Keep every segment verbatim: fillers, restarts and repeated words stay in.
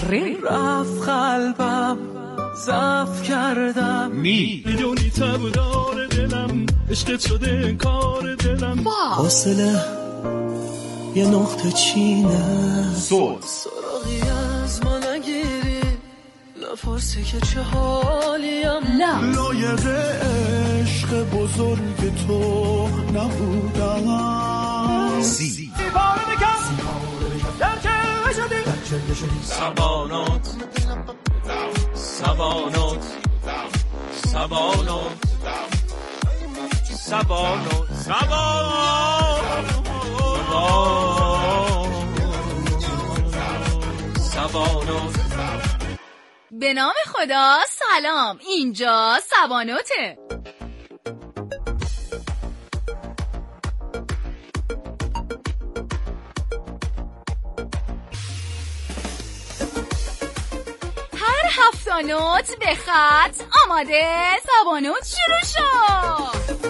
آفرین. رفت قلبم ضعف کردم، میدونی تبدار دلم عشقت شده کار دلم، حاصله یه نقطه چینه، صوت سراغی از ما نگیری، نفرسی که چه حالیم، لایق عشق بزرگ تو نبودم، سی باره بکن در چه شدی سبانات سبانات سبانات سبانات سبانات. به نام خدا. سلام، اینجا سباناته. هر هفت نوت به خط آماده، سبانوت شروع شد.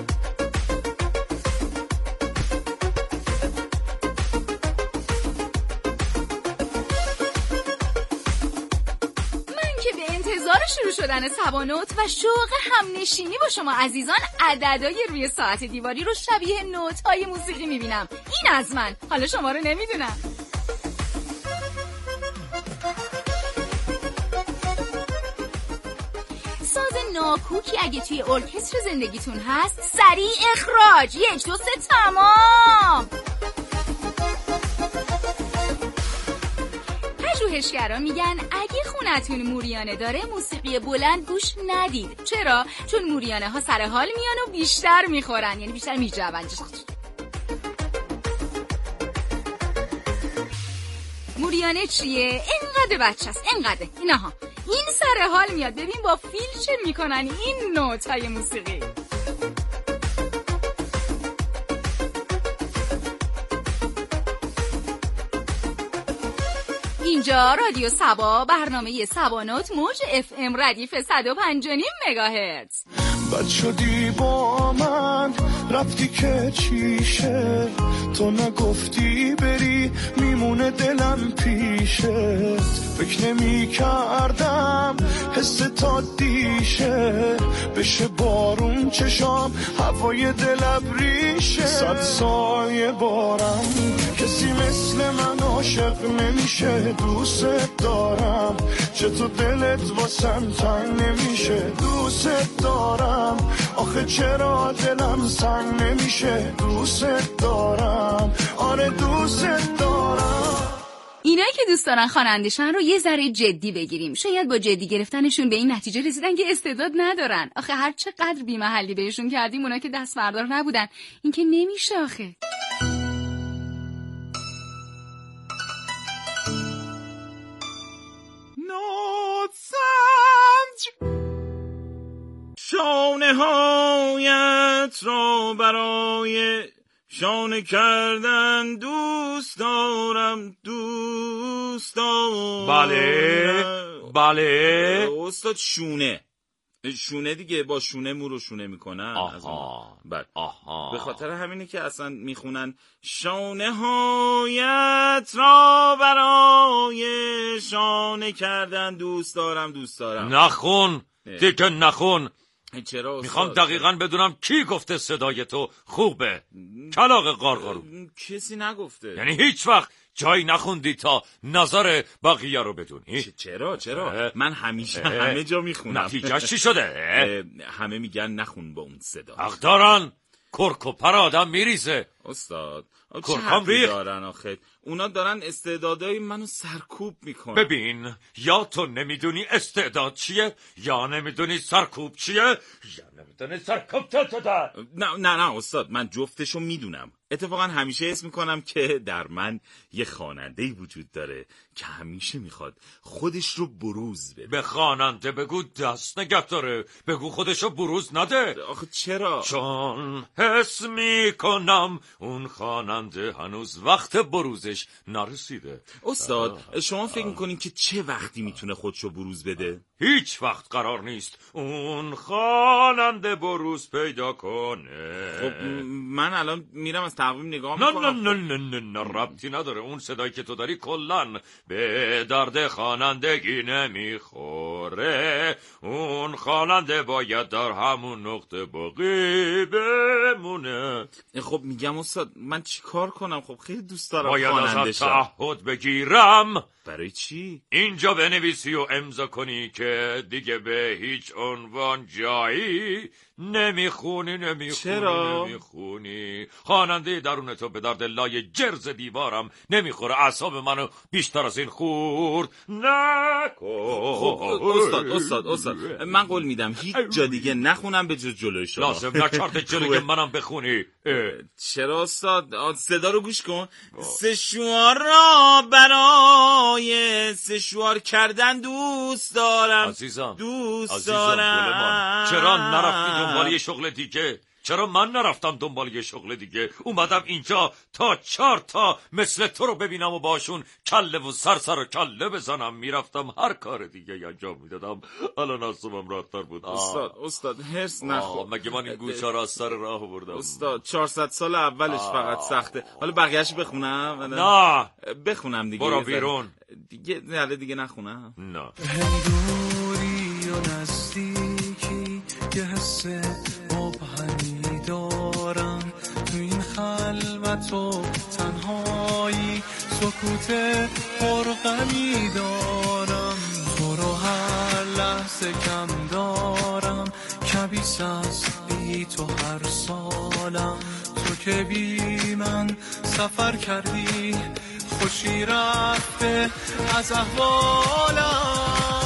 شروع شدن سبانوت و شوق همنشینی با شما عزیزان عددهای روی ساعت دیواری رو شبیه نوت‌های موسیقی میبینم. این از من، حالا شما رو نمیدونم. ساز ناکوکی اگه توی ارکستر زندگیتون هست سریع اخراج. یک دو سه تمام. پژوهشگران میگن اگه خونتون موریانه داره موسیقی بلند گوش ندید. چرا؟ چون موریانه ها سر حال میان و بیشتر میخورن، یعنی بیشتر میجون. موریانه چیه؟ اینقدر بچه است، اینقدر اینها. این سر حال میاد. ببین با فیل چه میکنن این نوت های موسیقی. اینجا رادیو سبا، برنامه سبانوت، موج اف ام ردیف صد و پنج و نیم مگاهرتز. بد شدی با من، رفتی که چیشه، تو نگفتی بری میمونه دلم پیشت، فکر نمی کردم حس تا دیشه، بشه بارون چشام هوای دلم ریشه، صد سایه بارم کسی مثل من عاشق نمیشه، دوست دارم چطور دلت واسم تنگ نمیشه، دوست دارم آخه چرا دلم سنگ نمیشه، دوست دارم آره دوست دارم. اینایی که دوست دارن خواننده‌شن رو یه ذره جدی بگیریم. شاید با جدی گرفتنشون به این نتیجه رسیدن که استعداد ندارن. آخه هر چقدر بی‌محلی بهشون کردیم اونا که دست بردار نبودن. این که نمیشه آخه. شانه هایت را برای شانه کردن دوست دارم، دوست دارم. بله بله استاد شونه شونه دیگه، با شونه مو رو شونه میکنن. آها بله آها. به خاطر همینه که اصلا میخونن شانه هایت را برای شانه کردن دوست دارم، دوست دارم. نخون دیگه نخون. چرا؟ میخوام دقیقاً بدونم کی گفته صدای تو خوبه. کلاغ قارقارو. کسی نگفته. یعنی هیچ وقت جایی نخوندی تا نظر بقیه رو بدونی؟ چرا چرا؟ من همیشه همه جا میخونم. نتیجهش چی شده؟ همه میگن نخون با اون صدا. حق دارن. کرک و پر آدم میریزه. استاد کرکام ریخ دارن آخه. اونا دارن استعدادای منو سرکوب میکنن. ببین، یا تو نمیدونی استعداد چیه، یا نمیدونی سرکوب چیه، یا نمیدونی سرکوب چیه. نه نه نه استاد، من جفتشو میدونم. اتفاقا همیشه اسم میکنم که در من یه خواننده‌ای وجود داره که همیشه میخواد خودش رو بروز بده. به خواننده بگو دست نگه داره، بگو خودش رو بروز نده. آخه چرا؟ چون حس میکنم اون خواننده هنوز وقت بروزش دستش نرسیده. استاد شما فکر میکنین که چه وقتی میتونه خودشو بروز بده؟ هیچ وقت قرار نیست اون خواننده بروز پیدا کنه. خب من الان میرم از تقویم نگاه نه میکنم. نه نه نه نه نه ربطی نداره. اون صدایی که تو داری کلن به درد خوانندگی نمیخوره. اون خواننده باید در همون نقطه باقی بمونه. خب میگم استاد من چی کار کنم؟ خب خیلی دوست دارم باید خواننده ازت شم. تعهد بگیرم. برای چی؟ اینجا بنویسی و امضا کنی که دیگه به هیچ عنوان جایی نمیخونی نمیخونی چرا؟ نمیخونی. خواننده درون تو به درد لای جرز دیوارم نمیخوره. اعصاب منو بیشتر از این خورد نکن. خب استاد استاد استاد من قول میدم هیچ جا دیگه نخونم به جز جلوی شما. لازم نکرده جلوی منم بخونی. چرا استاد؟ صدا رو گوش کن. سشوار را برای سشوار کردن دوست دارم. عزیزم دوست عزیزم دارم. گل من. چرا نرفتی دنبال یه شغل دیگه؟ چرا من نرفتم دنبال یه شغل دیگه؟ اومدم اینجا تا چهار تا مثل تو رو ببینم و باشون کله و سر سر و کله بزنم. میرفتم هر کار دیگه انجام میدادم. الان اصابم راحت‌تر بود. استاد استاد هرس نخور. مگه من این گوشا را از سر راه بردم؟ استاد چهارصد سال اولش فقط سخته. حالا بقیه‌اش بخونم؟ نه بخونم دیگه. برو بیرون. دیگه نه دیگه نخونم. نه دوری و نزدیکی یه حس مبهمی دارم تو این خلوت و تنهایی سکوت پرغمی دارم تو رو هر لحظه کم دارم کبیس از بی تو هر سالم تو که بی من سفر کردی خوشی رفته از احوالم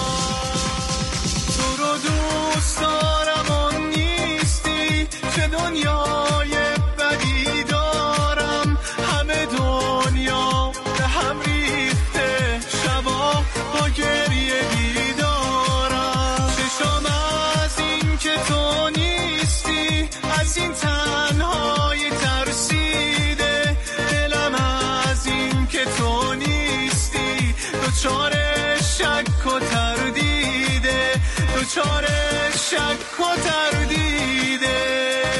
تو رو دوست دارم آن نیستی چه دنیای بدی دارم همه دنیا به هم ریخته شبا با گریه بیدارم چشم از این که تو نیستی از این تنهای ترسیده دلم از این که تو نیستی دوچار شک و تردیده دوچار شک و تردیده.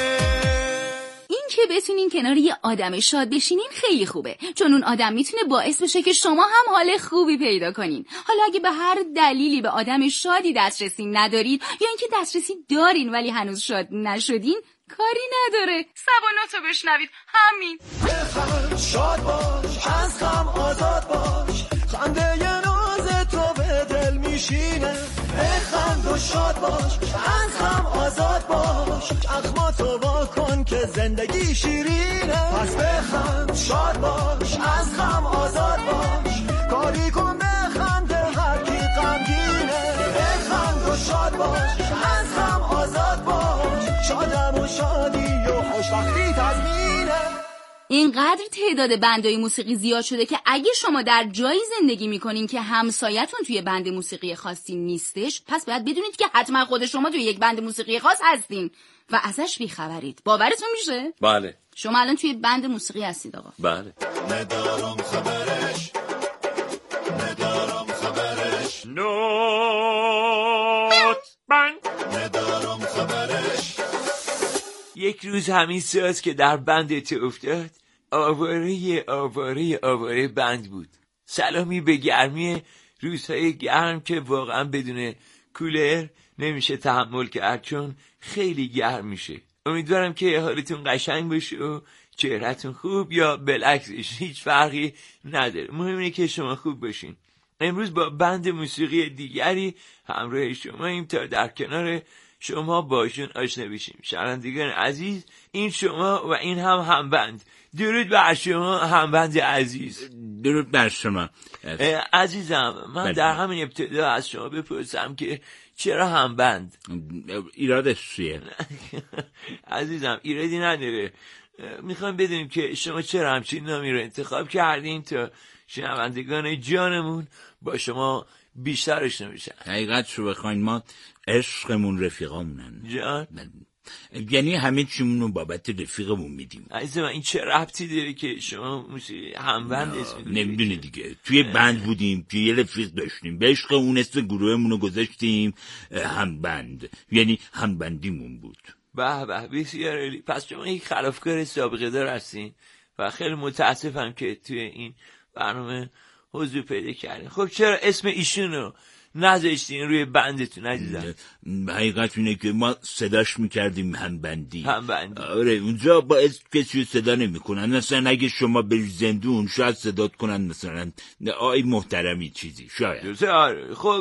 این که بتونین کنار یه آدم شاد بشینین خیلی خوبه، چون اون آدم میتونه باعث بشه که شما هم حال خوبی پیدا کنین. حالا اگه به هر دلیلی به آدم شادی دسترسی ندارید یا اینکه دسترسی دارین ولی هنوز شاد نشدین، کاری نداره، سباناتو بشنوید. همین بخند شاد باش از غم آزاد باش خنده ی ناز تو به دل میشینه بخند و شاد باش از غم آزاد باش اخماتو وا کن که زندگی شیرینه پس بخند شاد باش از غم آزاد باش کاری کن بخند هر کی غمگینه بخند و شاد باش از غم آزاد باش شادم و شادی و خوشبختی تضمینه. اینقدر تعداد بندهای موسیقی زیاد شده که اگه شما در جایی زندگی میکنین که همسایتون توی بند موسیقی خاصی نیستش، پس باید بدونید که حتما خود شما توی یک بند موسیقی خاص هستین و ازش بیخبرید. باورتون میشه؟ بله. شما الان توی بند موسیقی هستید آقا. بله. ندارم خبرش ندارم خبرش نوت بند ندارم خبرش. یک روز همین ساز که در بند تو افتاد آواره آواره آواره بند بود. سلامی به گرمی روزهای گرم که واقعا بدون کولر نمیشه تحمل کرد چون خیلی گرم میشه. امیدوارم که حالتون قشنگ باشه و چهرهتون خوب یا بالعکسش هیچ فرقی نداره. مهم اینه که شما خوب باشین. امروز با بند موسیقی دیگری همراه شما ایم تا در کنار شما باشون آشنا بشیم. شنوندگان عزیز، این شما و این هم همبند. درود بر شما همبند عزیز. درود بر شما عزیزم. من در همین ابتدا از شما بپرسم که چرا همبند؟ ایرادش چیه؟ عزیزم ایرادی نداره. میخوایم بدونیم که شما چرا همچین نامی رو انتخاب کردین تا شنوندگان جانمون با شما بیشتر آشنا بشن. حقیقت شو بخواین ما عشقمون رفیقامونن. جان یعنی همه چیمون رو بابت رفیقمون میدیم. عزیز من این چه ربطی داره که شما موسیقی همبند اسم میدونی؟ نمیدونی دیگه، توی بند بودیم که یه رفیق داشتیم، به عشق اون اسم گروهمون رو گذاشتیم همبند، یعنی همبندیمون بود. به به بسیار عالی. پس شما یک خلافکار سابقه دار هستین و خیلی متاسفم که توی این برنامه حضور پیدا کردین. خب چرا اسم ایشونو نذاشتین روی بندتون عزیزم؟ حقیقت اینه که ما صداش میکردیم همبندی. همبندی. آره اونجا با اسم کسی صدا نمیکنن، مثلا اگه شما بری زندون شاید صدات کنن مثلا آی محترمی چیزی شاید. آره. خب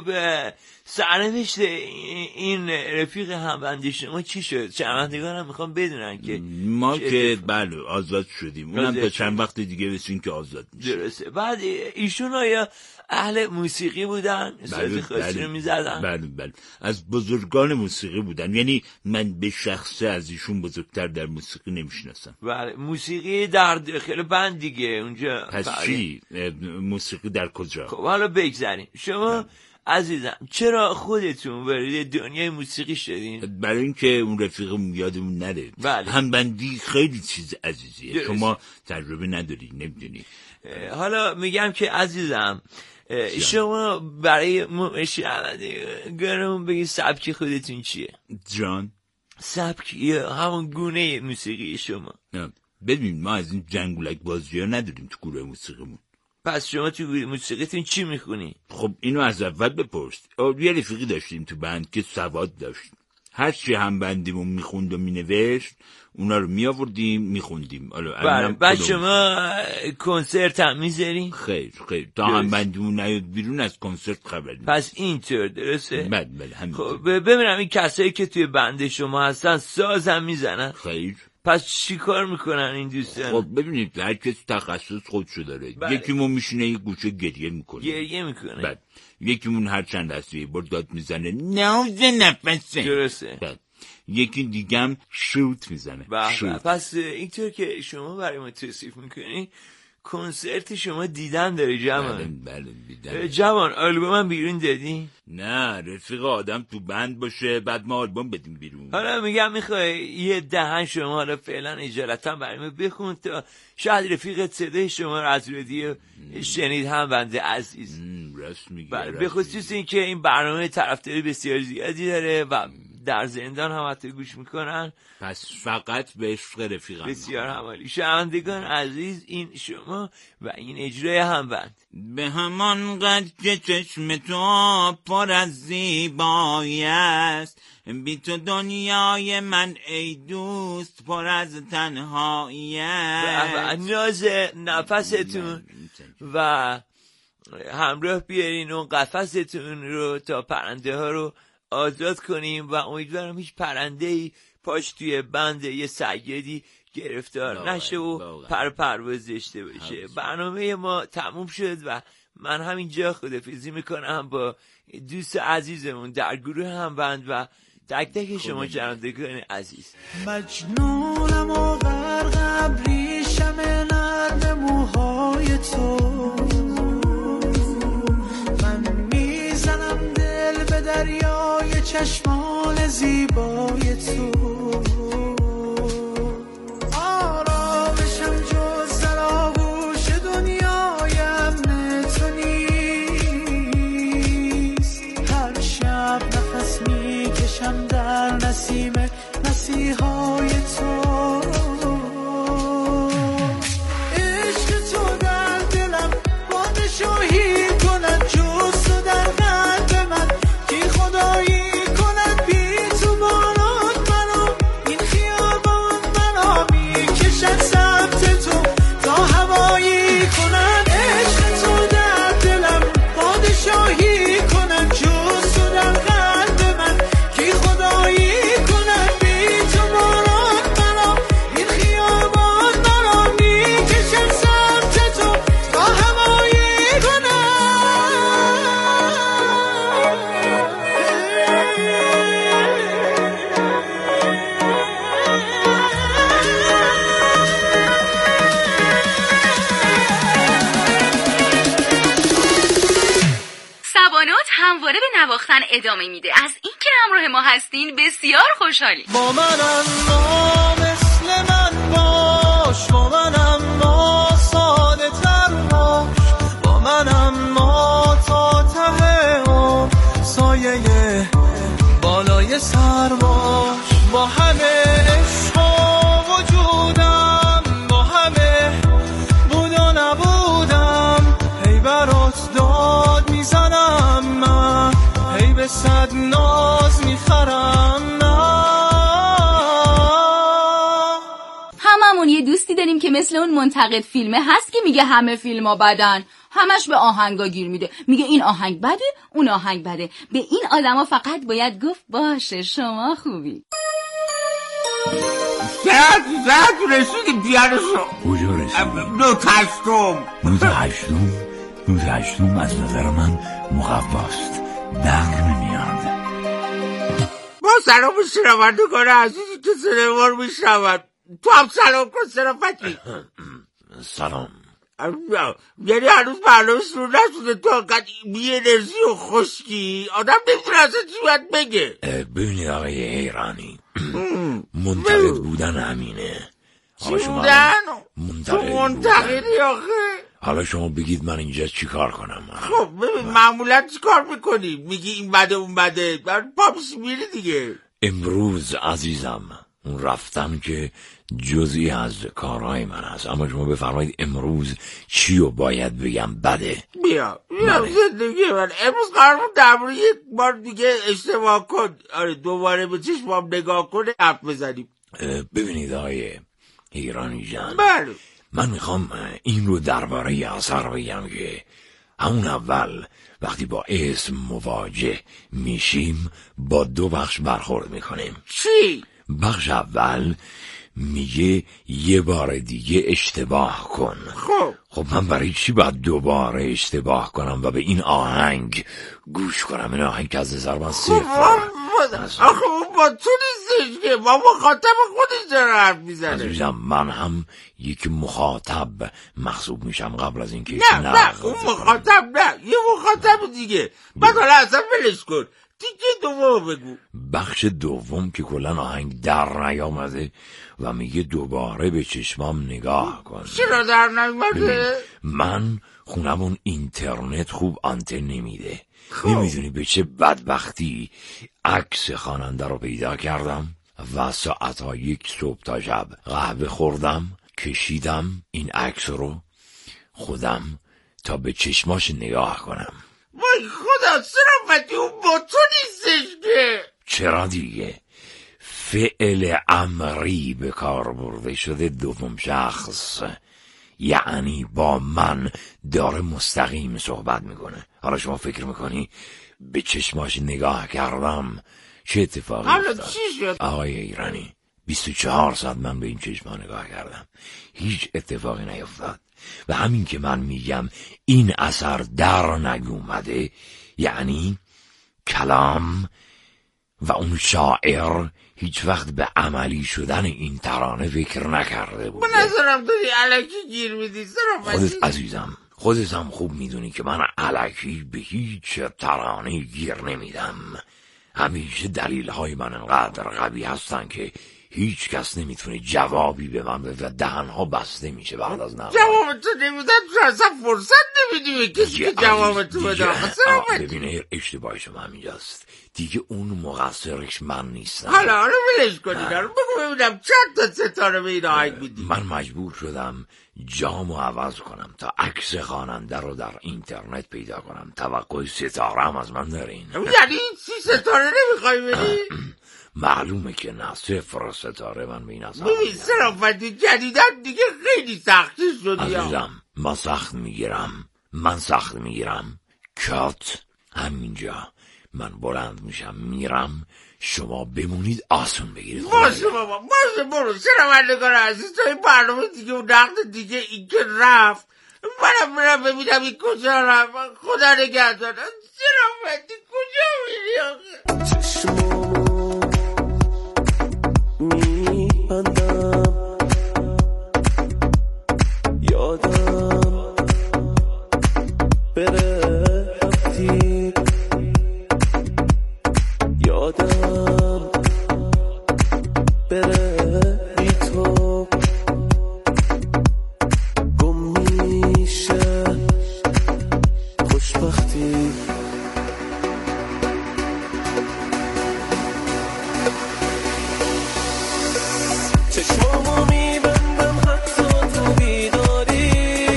سرنوشت این رفیق همبندی شما چی شد؟ شنوندگان هم میخوام بدونن که ما که بله آزاد شدیم، اونم تا چند وقت دیگه بسیم که آزاد میشه. درسته. بعد ایشون آیا اهل موسیقی بودن؟ ساز خاصی رو میزدن؟ بله بله از بزرگان موسیقی بودن، یعنی من به شخصه از ایشون بزرگتر در موسیقی نمیشناسم. بله موسیقی در داخل بند دیگه اونجا. پس چی؟ موسیقی در کجا؟ خب حالا بگذاریم. شما بله. عزیزم چرا خودتون وارد دنیای موسیقی شدین؟ برای اینکه اون رفیقمون یادمون نره. بله. همبندی خیلی چیز عزیزیه. درست. شما تجربه نداری نمیدونی. حالا میگم که عزیزم شما برای شنوندگانمون بگید سبک خودتون چیه؟ جان سبک یا همون گونه موسیقی شما؟ نه ببین ما از این جنگولک بازی ها نداریم تو گروه موسیقیمون. پس شما تو موسیقیتون چی میخونی؟ خب اینو از اول بپرس. یه رفیقی داشتیم تو بند که سواد داشت، هر چی هم بندیمون میخوند و مینوشت اونا رو میآوردیم میخوندیم. بله. بعد شما کنسرت هم میذارین؟ خیر خیر تا هم بندیمون نیاد بیرون از کنسرت خبر نیست. پس اینطور درسته؟ بله بله همین. خب ببینم این کسایی که توی بند شما هستن ساز هم میزنن؟ خیر. پس چی کار میکنن این دوستان؟ خب ببینید هر کسی تخصص خودشو داره. بله. یکیمون میشینه یه گوشه گریه میکنه. گریه میکنه. بله. یکیمون هر چند لحظه یه بار داد میزنه نوز نفسه. درسته. بله. یکی دیگم شوت میزنه. بله. پس اینطور که شما برای ما توصیف میکنی کنسرت شما دیدن داره جوان. بله بله دیدن. جوان آلبومم بیرون دادی؟ نه رفیق آدم تو بند باشه بعد ما آلبوم بدیم بیرون. حالا میگم میخوای یه دهن شما حالا فعلا اجالتا برای ما بخون تا شاید رفیقت صدای شما رو از رادیو شنید هم بنده عزیز. راست میگی. به خصوص این که این برنامه طرفداری بسیار زیادی داره و در زندان هم حتی گوش میکنن. پس فقط به عشق رفیقم. بسیار همالی. شنوندگان عزیز این شما و این اجرای همبند. به همان قد که چشم تو پر از زیبایی است، بی تو دنیای من ای دوست پر از تنهایی است. و ناز نفستون و همراه بیارین اون قفستون رو تا پرنده ها رو آزاد کنیم و امیدوارم هیچ پرنده‌ای پاش توی بند یه سیدی گرفتار نشه و پر پرواز داشته باشه. برنامه ما تموم شد و من همینجا خدافظی میکنم با دوست عزیزمون در گروه همبند و تک تک شما شنوندگان عزیز. مجنونم و غرقم ریشم نرم موهای تو، من میزنم دل به دریای چشمان زیبای تو، آرامشم جز در آغوش دنیای امن تو نیست، هر شب نفس میکشم در نسیم مسیحای تو، عشق تو در دلم پادشاهی کند، جز تو در قلب من کی خدایی کند، بی تو باران همواره به نواختن ادامه میده. از اینکه همراه ما هستین بسیار خوشحالیم. با من اما مثل من باش، با من اما ساده تر باش، با من اما تا ته اون سایه بالای سر باش. با همه عشق و وجودم، با همه بود و نبودم، هی برات داد میزنم من، هی به صد ناز میخرم من. هممون یه دوستی داریم که مثل اون منتقد فیلمه هست که میگه همه فیلم‌ها بدن، همش به آهنگا گیر میده، میگه این آهنگ بده اون آهنگ بده. به این آدما فقط باید گفت باشه شما خوبی. ساعت ساعت رسیدیم دیارشو. کجا رسیدیم؟ نوت هشتم. نوت هشتم؟ نوت هشتم از نظر من مقواست، در نمیاد. با سلام شنوندگان عزیزی که سنوار میشنود، تو هم سلام کن سرافتی. سلام. یعنی هنوز برنامه شروع نشده، تو انقدر بی انرژی و خشکی آدم نمیتونه اصلا چی باید بگه. ببینید آقای ایرانی، منتقد بودن همینه. چی بودن؟ تو منتقدی آخه؟ حالا شما بگید من اینجا چی کار کنم؟ خب ببین معمولا چی کار میکنی؟ میگی این بده اون بده، پا پیش میری دیگه. امروز عزیزم اون رفتم که جزئی از کارهای من هست، اما شما بفرمایید امروز چی رو باید بگم بده؟ بیا بیا زندگی من امروز قرار بود در مورد یک بار دیگه اشتباه کن، آره دوباره به چشمام نگاه کنه حرف بزنیم. ببینید آقای ایرانی جان، بله من میخوام این رو درباره اثر بگم که همون اول وقتی با اسم مواجه میشیم با دو بخش برخورد میکنیم. چی؟ بخش اول میگه یه بار دیگه اشتباه کن. خب خب من برای چی باید دوباره اشتباه کنم و به این آهنگ گوش کنم؟ این آهنگ که از نظر من صفر. آخه اون با تو نیستش که با مخاطب خودش داره حرف میزنه. عزیزم من هم یک مخاطب محسوب میشم قبل از اینکه نه نه اون مخاطب نه، یه مخاطب دیگه. بعد حالا اصلا ولش کن، تیکه دوم بگو. بخش دوم که کلن آهنگ در نیامده و میگه دوباره به چشمام نگاه کن. چرا در نیامده؟ من خونمون اینترنت خوب آنتن نمیده. نمیدونی به چه بدبختی عکس خواننده رو پیدا کردم و ساعتها یک صبح تا شب قهوه خوردم، کشیدم این عکس رو خودم تا به چشماش نگاه کنم. وای خدا صرافتی اون با تو نیستش که. چرا دیگه؟ فعل امری به کار برده شده دوم شخص، یعنی با من داره مستقیم صحبت میکنه. حالا شما فکر میکنی به چشماش نگاه کردم چه اتفاقی حالا افتاد؟ چی شد؟ آقای ایرانی بیست و چهار ساعت من به این چشما نگاه کردم، هیچ اتفاقی نیفتاد. و همین که من میگم این اثر در نیومده، یعنی کلام و اون شاعر هیچ وقت به عملی شدن این ترانه فکر نکرده بود. من نظرم داری علکی گیر میدی صرافتی. خودت عزیزم خودت هم خوب میدونی که من علکی به هیچ ترانه گیر نمیدم. همیشه دلیل های من انقدر قوی هستن که هیچ کس نمیتونه جوابی به من بده و دهنها بسته میشه بعد از نقل. جواب تو نمیدن تو اصلا فرصت نمیدی به کسی که جواب تو بده. ببینه اشتباه شما همینجاست دیگه، اون مقصرش من نیستم. حالا حالا ولش کنید، حالا بگو ببینم چند تا ستاره به این آهنگ میدی؟ من مجبور شدم جامو عوض کنم تا عکس خواننده رو در اینترنت پیدا کنم. توقع ستاره هم از من دارین؟ یعنی سی ستاره نمیخوای بدی؟ معلومه که نه، صفر ستاره من به این اصلا. ببین صرافتی جدیدن دیگه خیلی سختی شدی. عزیزم من سخت میگیرم، من سخت میگیرم. کات همینجا من بلند میشم میرم، شما بمونید آسون بگیرید. باشه بابا باشه، برو شنوندگان عزیز تا این برنامه دیگه و نقد دیگه این که رفت منم برم ببینم این کجا رفت. خدا نگهدار. شرافتی کجا میری آخه؟ چشمامو میبندم یادم بره رفتی رفتی. چشمامو میبندم حتی تو بیداری،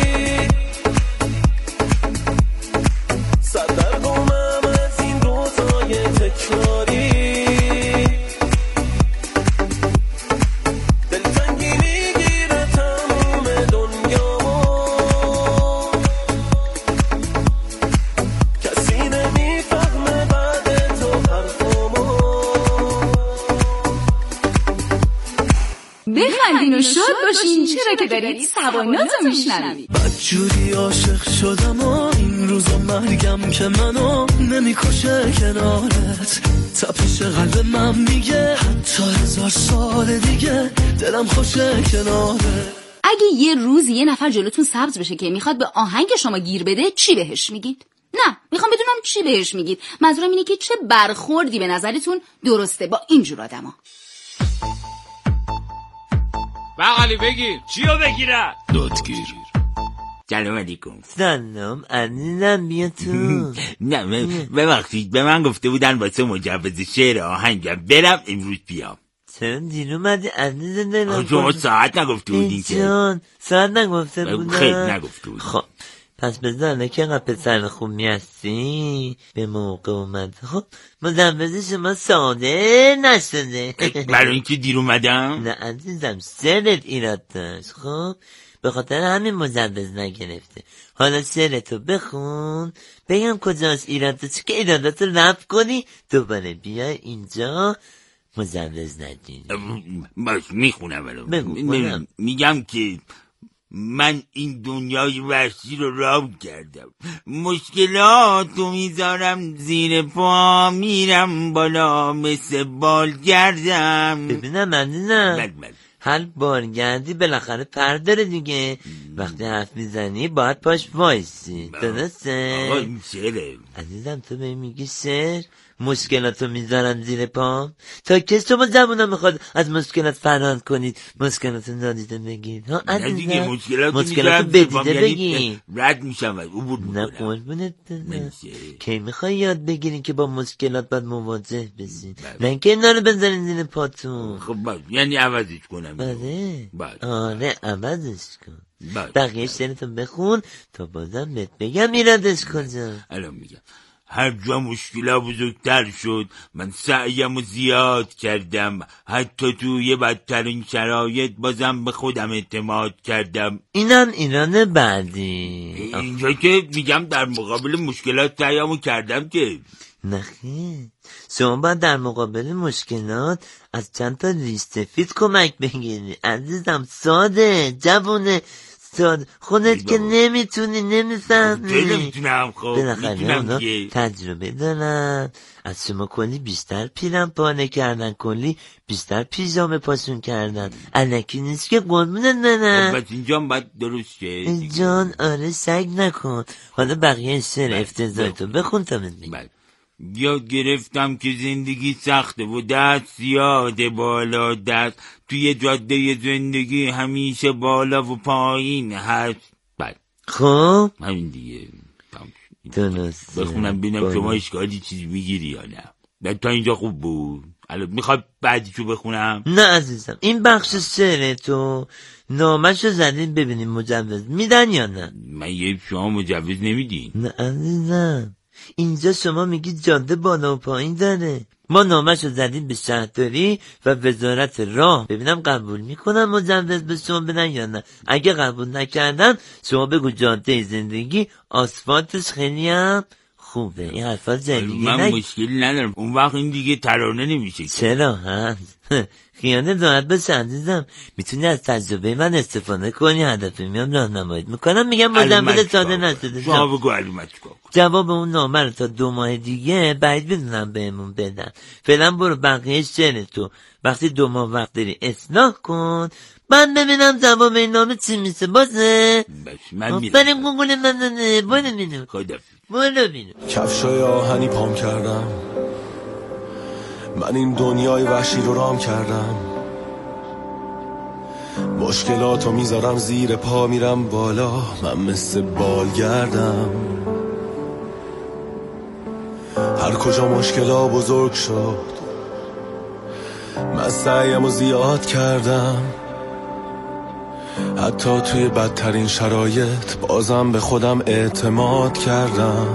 سردرگمم از این روزای تکراری، دلتنگی میگیره تموم دنیامو، کسی نمیفهمه بعد تو حرفامو. بخندین و شاد باشین چرا که دارید سوانات رو میشنوید. بدجوری عاشق شدم و این روزا مرگم که منو نمیکشه کنارت، تپش قلب من میگه حتی هزار سال دیگه دلم خوشه کنارت. اگه یه روز یه نفر جلوتون سبز بشه که میخواد به آهنگ شما گیر بده چی بهش میگید؟ نه میخوام بدونم چی بهش میگید. منظورم اینه که چه برخوردی به نظرتون درسته با اینجور آدما. بغلی بگیر. چیو بگیره؟ دادگیر. سلام علیکم. سلام علیکم. بیا تو. نه ببخشید به من گفته بودن واسه مجوز شعر آهنگم برم امروز بیام. چرا دیر اومدی عزیز دلم؟ شما ساعت نگفته بودین که؟ جان ساعت نگفته بودن؟ خیلی نگفته بودین. خب پس بزنه که اینقدر پسر خوبی هستی به موقع اومد. خب مجوز شما ساده نشده. برای اینکه دیر اومدم؟ نه عزیزم سرت ایراد داشت. خب به خاطر همین مجوز نگرفته. حالا سرتو بخون بگم کجاست ایرادت، چه که ایرادت رو رفع کنی دوباره بیای اینجا مجوز ندین. باش میخونم الان. بگو. میگم که من این دنیای وحشی رو رام کردم، مشکلاتو میذارم زیر پا، میرم بالا مثل بال گردم. ببینم عزیزم بل بل. هر بارگردی بالاخره پر داره دیگه. وقتی حرف میزنی باید پاش وایسی. درسته؟ آقا این شعره. عزیزم تو به میگی شعر مشکلاتو میذارم زیر پام. تا کس شما زبونم میخواد از مشکلات فرار کنید مشکلاتو نادیده بگید. ها نه دیگه عزیزم مشکلاتو مشکلاتو بدیده بگی. رد میشم از عبور نه میکنم. قربونت برم. کی میخوای یاد بگیرین که با مشکلات باید مواجه بشین، نه اینکه اینا رو بذارین زیر پاتون. خب باش یعنی عوضش کنم. بله باش. آره عوضش کن. باش. بقیه شعرتو بخون تا بازم بهت بگم ایرادش کجا. الان میگم هر جا مشکلا بزرگتر شد من سعیم و زیاد کردم، حتی توی بدترین شرایط بازم به خودم اعتماد کردم. اینم ایران بعدی. اینجا که میگم در مقابل مشکلات سعیمو کردم که نخیر شما باید در مقابل مشکلات از چند تا ریش سفید کمک بگیری عزیزم. ساده جوونه ساده خودت که نمیتونی نمیفهمی. نمیتونم. خب بالاخره اونا که تجربه دارن. از شما کلی بیشتر پیرم پانه کردن، کلی بیشتر پیژامه پاشون کردن. الکی نیست که قربونت برم. خب بس اینجا باید درست شه جان. آره سگ نکن. حالا بقیه شعر افتضاحتو بخون تا بهت بگم. یاد گرفتم که زندگی سخته و دست یاده بالا دست، توی جاده زندگی همیشه بالا و پایین هست. بله خب همین دیگه. درسته. بخونم ببینم شما اشکالی چیزی میگیری یا نه. تا اینجا خوب بود. الان میخواد بعدیشو بخونم؟ نه عزیزم این بخش شعر تو نامشو زدین ببینیم مجوز میدن یا نه. من یه شما مجوز نمیدین. نه عزیزم اینجا شما میگی جاده بالا و پایین داره. ما نامشو زدیم به شهرداری و وزارت راه ببینم قبول میکنن مجوز به شما بدن یا نه. اگه قبول نکردن شما بگو جاده زندگی آسفالتش خیلی هم خوبه. این حرفا زندگی من نگ... مشکلی ندارم. اون وقت این دیگه ترانه نمیشه. چرا هست خیانه راحت بشه عزیزم. میتونی از تجربه من استفاده کنی. هدفی میام راهنماییت میکنم. میگم مجوز ساده نشده. شما بگو علومت چیکار کنم. جواب اون نامه رو تا دو ماه دیگه بعید بدونم بهمون بدن. فعلا برو بقیه شعر تو وقتی دو ماه وقت داری اصلاح کن. من ببینم جواب این نامه چی میشه. بازه بس من میرم. بریم گوگل من برو بینو خدافظ. برو بینو. کفشای آهنی پام کردم، من این دنیای وحشی رو رام کردم، مشکلاتو میذارم زیر پا، میرم بالا من مثل بال گردم. هر کجا مشکلا بزرگ شد من سعیمو زیاد کردم، حتی توی بدترین شرایط بازم به خودم اعتماد کردم.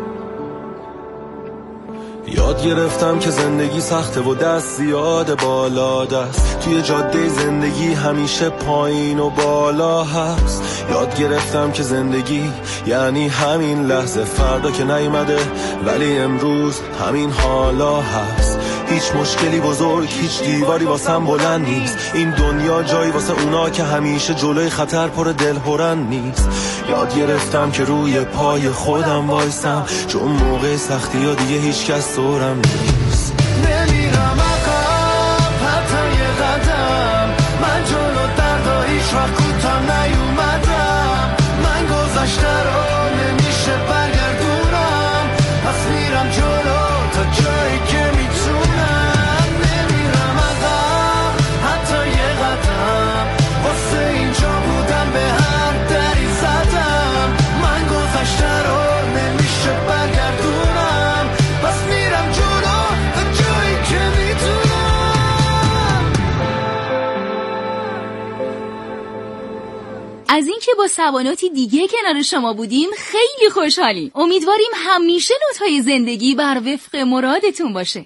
یاد گرفتم که زندگی سخته و دست زیاد بالا دست، توی جاده زندگی همیشه پایین و بالا هست. یاد گرفتم که زندگی یعنی همین لحظه، فردا که نیومده ولی امروز همین حالا هست. هیچ مشکلی بزرگ، هیچ دیواری واسم بلند نیست. این دنیا جایی واسه اونا که همیشه جلوی خطر پر دلهرن نیست. یاد گرفتم که روی پای خودم وایسم، چون موقع سختی ها دیگه هیچ کس دورم نیست. نمیرم عقب حتی یه قدم، من جلو دردا هیچ وقت کوتاه نیومدم. من گذشته رو نمیشه برگردونم، پس میرم جلو تا جایی که میتونم. نمیرم عقب حتی یه قدم، واسه اینجا بودم به هر دری زدم. من گذشته رو نمیشه برگردونم، پس میرم جلو تا جایی که میتونم. از اینکه با سواناتی دیگه کنار شما بودیم خیلی خوشحالیم. امیدواریم همیشه نوت‌های زندگی بر وفق مرادتون باشه.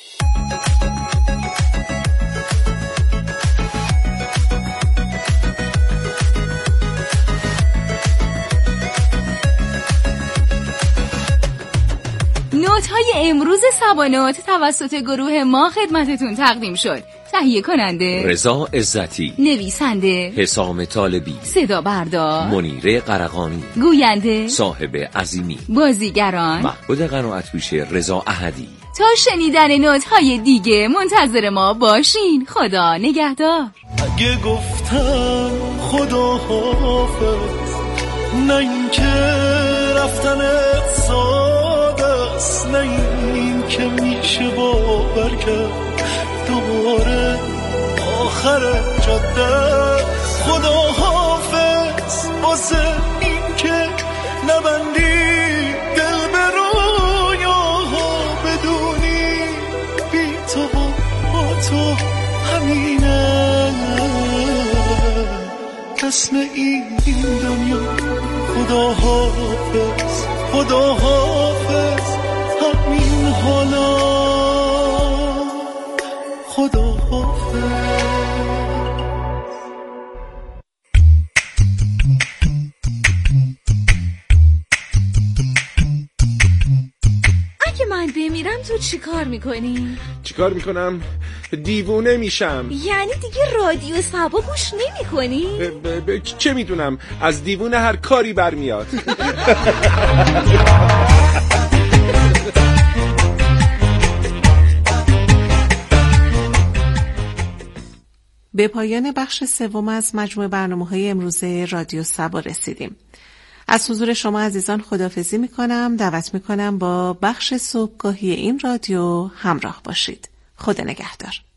نوت‌های امروز سوانات توسط گروه ما خدمتتون تقدیم شد. تهیه کننده رضا عزتی، نویسنده حسام طالبی، صدا بردار منیره قرقانی، گوینده صاحب عظیمی، بازیگران محبود قناعت‌پوش، رضا احدی. تا شنیدن نوت‌های دیگه منتظر ما باشین. خدا نگهدار. اگه گفتم خدا حافظ، نه این که رفتنت ساده است، نه این که میشه باور کرد دوباره آخر جاده. خدا حافظ واسه این که نبندی دل به رویاها، بدونی بی تو با تو همینه اسم این دنیا. خدا حافظ، خدا حافظ همین حالا. خدا حافظ. اگه من بمیرم تو چی کار میکنی؟ چی کار میکنم؟ دیوونه میشم. یعنی دیگه رادیو سبا گوش نمی کنی؟ ب- ب- ب- چه میدونم، از دیوونه هر کاری برمیاد. به پایان بخش سوم از مجموع برنامه‌های امروزه رادیو سبا رسیدیم. از حضور شما عزیزان خداحافظی میکنم. دعوت میکنم با بخش صبحگاهی این رادیو همراه باشید. خدا نگهدار.